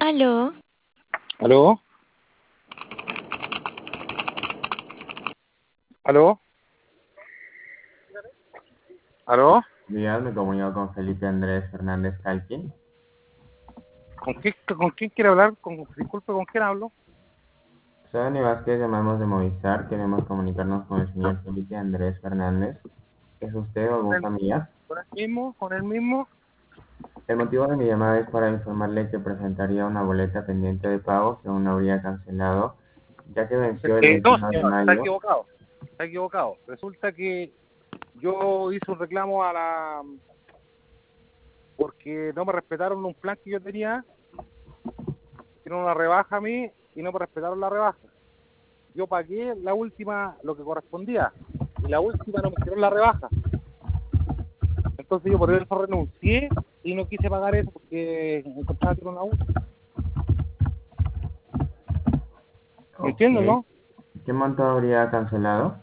Aló, ¿Aló? ¿Aló? ¿Aló? Días, me comunico con Felipe Andrés Fernández Calquín. ¿Con quién quiere hablar? Disculpe, ¿con quién hablo? Soy Dani Vázquez, llamamos de Movistar. Queremos comunicarnos con el señor Felipe Andrés Fernández. ¿Es usted o ¿Con algún él, familiar? con él mismo? ¿Con él mismo? El motivo de mi llamada es para informarle que presentaría una boleta pendiente de pago que aún no habría cancelado, ya que venció el No, 21 de señor, está mayo. equivocado. Está equivocado. Resulta que yo hice un reclamo porque no me respetaron un plan que yo tenía, hicieron una rebaja a mí y no me respetaron la rebaja. Yo pagué la última, lo que correspondía, y la última no me hicieron la rebaja. Entonces yo por eso renuncié y no quise pagar eso porque encontraba que era una última. ¿Me entiendes, no? ¿Qué monto habría cancelado?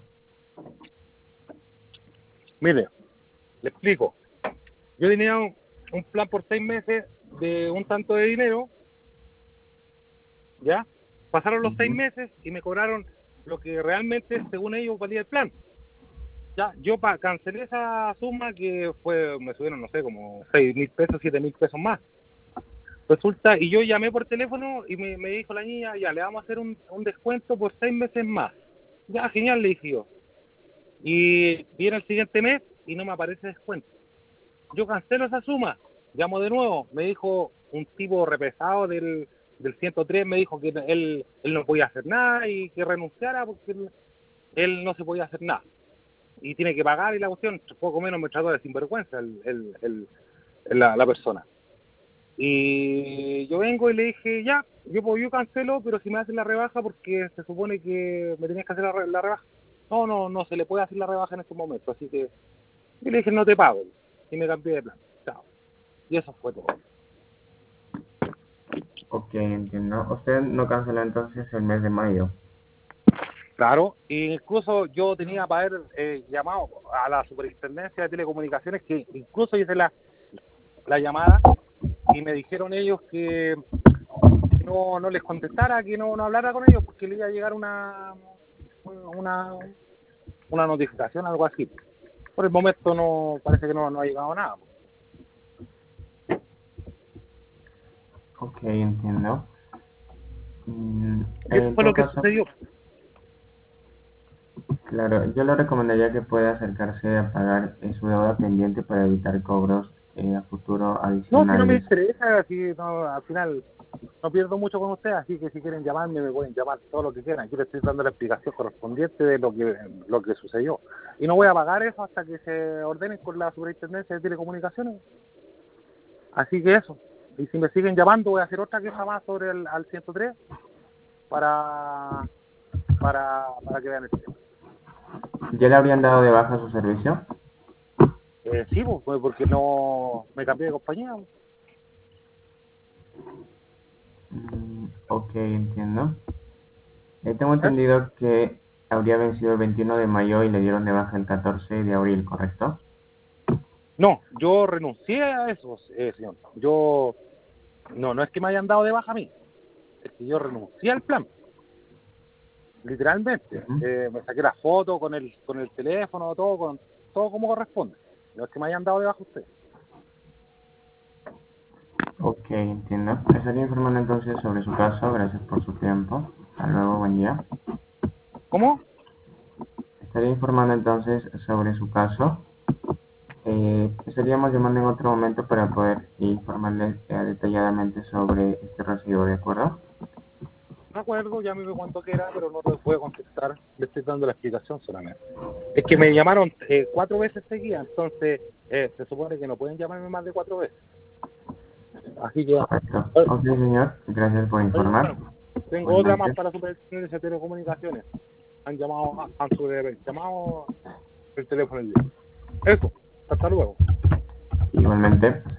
Mire, le explico. Yo tenía un plan por 6 meses de un tanto de dinero, ¿ya? Pasaron los 6 meses y me cobraron lo que realmente, según ellos, valía el plan. Ya, yo cancelé esa suma que me subieron, no sé, como 6.000 pesos, 7.000 pesos más. Resulta, y yo llamé por teléfono y me dijo la niña, ya, le vamos a hacer un descuento por 6 meses más. Ya, genial, le dije yo. Y viene el siguiente mes y no me aparece descuento. Yo cancelo esa suma, llamo de nuevo, me dijo un tipo repesado del 103, me dijo que él no podía hacer nada y que renunciara porque él no se podía hacer nada. Y tiene que pagar y la cuestión, poco menos me trató de sinvergüenza la persona. Y yo vengo y le dije, ya, yo cancelo, pero si me hacen la rebaja porque se supone que me tenías que hacer la rebaja. No se le puede hacer la rebaja en este momento, así que y le dije, no te pago. Y me cambié de plan. Chao. Y eso fue todo. Ok, entiendo. ¿Usted no canceló entonces el mes de mayo? Claro, e incluso yo tenía para haber llamado a la Superintendencia de Telecomunicaciones, que incluso hice la llamada y me dijeron ellos que no les contestara, que no hablara con ellos porque le iba a llegar una notificación, algo así. Por el momento no parece que no ha llegado nada. Ok, entiendo. Y eso En fue lo todo que caso, sucedió. claro, yo le recomendaría que pueda acercarse a pagar su deuda pendiente para evitar cobros a futuro No, si no me adicionales. interesa, si no, al final no pierdo mucho con ustedes, así que si quieren llamarme me pueden llamar todo lo que quieran. Yo les estoy dando la explicación correspondiente de lo que sucedió. Y no voy a pagar eso hasta que se ordenen con la Superintendencia de Telecomunicaciones. Así que eso. Y si me siguen llamando voy a hacer otra queja más sobre al 103 para, para que vean el tema. ¿Ya le habrían dado de baja su servicio? Sí, pues, porque no me cambié de compañía. Ok, entiendo. Tengo ¿Eh? entendido que habría vencido el 21 de mayo y le dieron de baja el 14 de abril, ¿correcto? No, yo renuncié a eso, señor. Yo no es que me hayan dado de baja a mí, es que yo renuncié al plan, literalmente. Ujú. Me saqué la foto con el teléfono, todo como corresponde. No es que me hayan dado de baja ustedes. Ok, entiendo. Estaría informando entonces sobre su caso. Gracias por su tiempo. Hasta luego, buen día. ¿Cómo? Estaría informando entonces sobre su caso. Estaríamos llamando en otro momento para poder informarles detalladamente sobre este recibo, ¿de acuerdo? No acuerdo, llámeme cuando quiera, pero no les voy a contestar. Le estoy dando la explicación solamente. Es que me llamaron 4 veces seguidas, entonces se supone que no pueden llamarme más de 4 veces. Así que, Correcto. Ok, señor. Gracias por oye, informar. bueno, tengo otra más Igualmente. para Superintendencia de Telecomunicaciones. Han llamado el teléfono el día. Eso, hasta luego. Igualmente.